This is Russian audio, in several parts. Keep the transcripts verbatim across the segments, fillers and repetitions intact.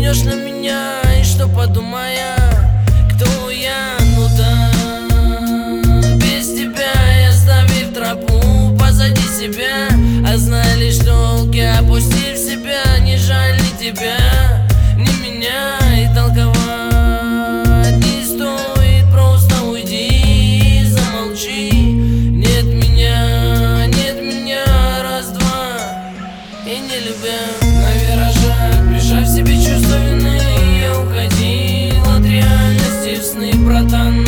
взглянешь на меня, и что подумая, кто я, ну да. Без тебя я, оставив тропу позади себя, а знай лишь только, опустив себя, не жаль ни тебя, ни меня, и толковать не стоит, просто уйди, замолчи. Нет меня, нет меня, раз-два, и не любя. На виражах, прижав себе чувство вины, я уходил от реальности в сны, братан.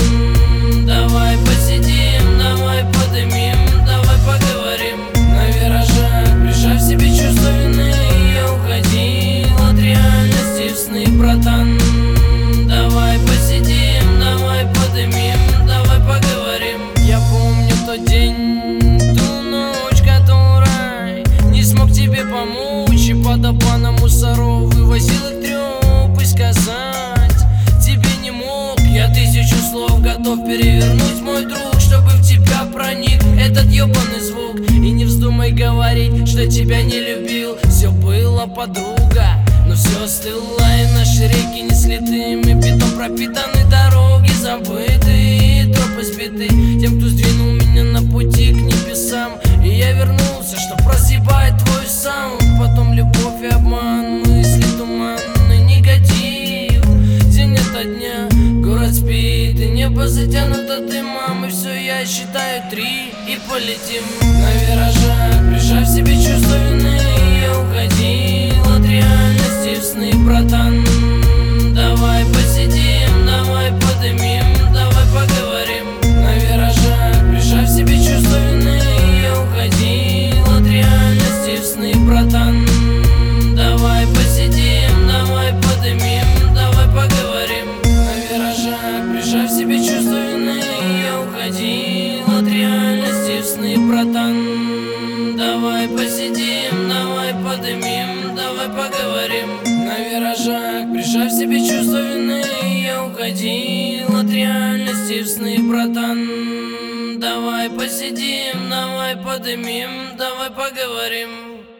Давай посидим, давай подымим, давай поговорим. На виражах, прижав себе чувство вины, я уходил от реальности в сны, братан. Давай посидим, давай подымим, давай поговорим. Я помню тот день, ту ночь, которой не смог тебе помочь, и под обманом мусоров вывозил их трёп, и сказать тебе не мог. Я тысячу слов готов перевернуть, мой друг, чтобы в тебя проник этот ёбаный звук. И не вздумай говорить, что тебя не любил. Все было, подруга, но все стыло, и наши реки несли дым, и бетон пропитаны, дороги забыты, тропы сбиты тем, кто сдвинул меня на пути к небесам. И я вернулся, чтоб разъебать твой саунд. Потом любовь и обман, мысли туманный негатив. День ото дня, город спит, и небо затянуто дымом. И все, я считаю три, и полетим. На виражах, прижав себе чувство вины, я уходил от реальности в сны, братан. Давай посидим, давай подымим, давай поговорим. На виражах, прижав себе чувство вины, я уходил от реальности в сны, братан. Давай посидим, давай подымим, давай поговорим. На виражах, прижав себе чувство вины, я уходил от реальности в сны, братан. Давай посидим, давай подымим, давай поговорим. На виражах, прижав себе чувство вины, я уходил от реальности в сны, братан. Давай посидим, давай подымим, давай поговорим.